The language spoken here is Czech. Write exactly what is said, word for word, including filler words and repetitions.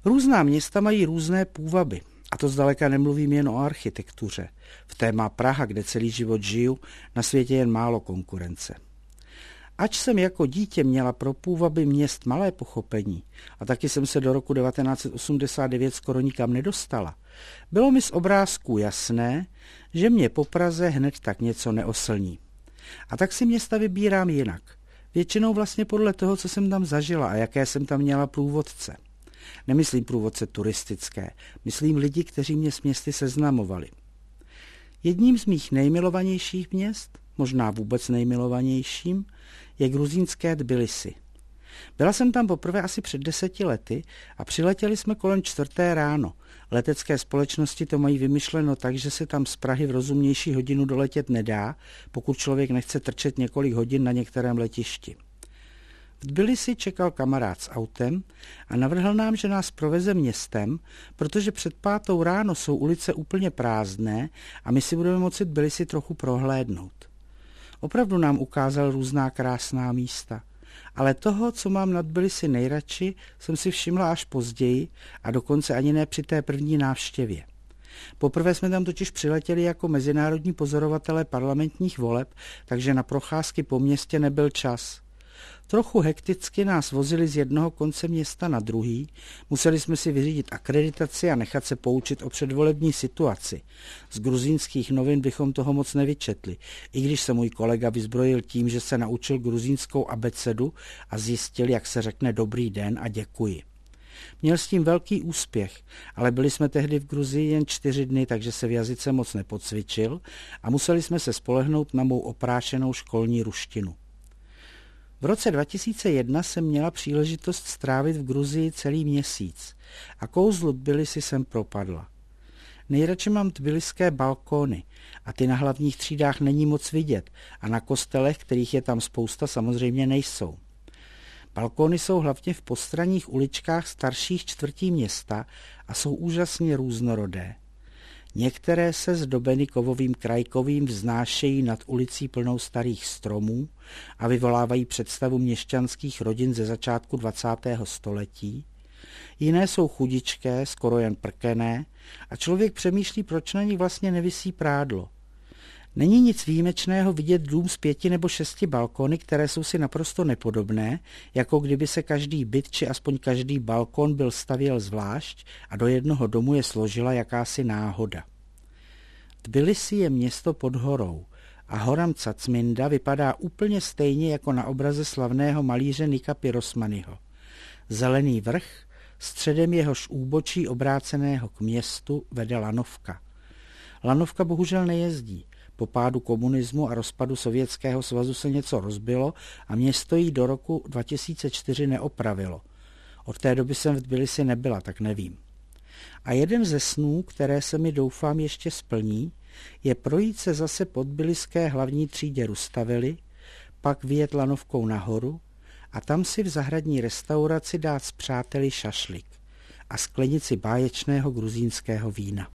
Různá města mají různé půvaby. A to zdaleka nemluvím jen o architektuře. V té má Praha, kde celý život žiju, na světě jen málo konkurence. Ač jsem jako dítě měla pro půvaby měst malé pochopení a taky jsem se do roku devatenáct set osmdesát devět skoro nikam nedostala, bylo mi z obrázků jasné, že mě po Praze hned tak něco neoslní. A tak si města vybírám jinak. Většinou vlastně podle toho, co jsem tam zažila a jaké jsem tam měla průvodce. Nemyslím průvodce turistické, myslím lidi, kteří mě s městy seznamovali. Jedním z mých nejmilovanějších měst, možná vůbec nejmilovanějším, je gruzínské Tbilisi. Byla jsem tam poprvé asi před deseti lety a přiletěli jsme kolem čtvrté ráno. Letecké společnosti to mají vymyšleno tak, že se tam z Prahy v rozumnější hodinu doletět nedá, pokud člověk nechce trčet několik hodin na některém letišti. V Tbilisi čekal kamarád s autem a navrhl nám, že nás proveze městem, protože před pátou ráno jsou ulice úplně prázdné a my si budeme moci Tbilisi trochu prohlédnout. Opravdu nám ukázal různá krásná místa, ale toho, co mám na Tbilisi nejradši, jsem si všimla až později a dokonce ani ne při té první návštěvě. Poprvé jsme tam totiž přiletěli jako mezinárodní pozorovatelé parlamentních voleb, takže na procházky po městě nebyl čas. Trochu hekticky nás vozili z jednoho konce města na druhý, museli jsme si vyřídit akreditaci a nechat se poučit o předvolební situaci. Z gruzínských novin bychom toho moc nevyčetli, i když se můj kolega vyzbrojil tím, že se naučil gruzínskou abecedu a zjistil, jak se řekne dobrý den a děkuji. Měl s tím velký úspěch, ale byli jsme tehdy v Gruzii jen čtyři dny, takže se v jazyce moc nepocvičil a museli jsme se spolehnout na mou oprášenou školní ruštinu. V roce dva tisíce jedna jsem měla příležitost strávit v Gruzii celý měsíc a kouzlu Tbilisi jsem propadla. Nejradši mám tbiliské balkóny a ty na hlavních třídách není moc vidět a na kostelech, kterých je tam spousta, samozřejmě nejsou. Balkóny jsou hlavně v postranních uličkách starších čtvrtí města a jsou úžasně různorodé. Některé se zdobeny kovovým krajkovým vznášejí nad ulicí plnou starých stromů a vyvolávají představu měšťanských rodin ze začátku dvacátého století. Jiné jsou chudičké, skoro jen prkené a člověk přemýšlí, proč na nich vlastně nevisí prádlo. Není nic výjimečného vidět dům s pěti nebo šesti balkony, které jsou si naprosto nepodobné, jako kdyby se každý byt či aspoň každý balkon byl stavěl zvlášť a do jednoho domu je složila jakási náhoda. Tbilisi je město pod horou a hora Mcacminda vypadá úplně stejně jako na obraze slavného malíře Nika Pirosmanyho. Zelený vrch, středem jehož úbočí obráceného k městu vede lanovka. Lanovka bohužel nejezdí. Po pádu komunismu a rozpadu Sovětského svazu se něco rozbilo a město jí do roku dva tisíce čtyři neopravilo. Od té doby jsem v Tbilisi nebyla, tak nevím. A jeden ze snů, které se mi doufám ještě splní, je projít se zase po tbiliské hlavní třídě Rustavely, pak vyjet lanovkou nahoru a tam si v zahradní restauraci dát s přáteli šašlik a sklenici báječného gruzínského vína.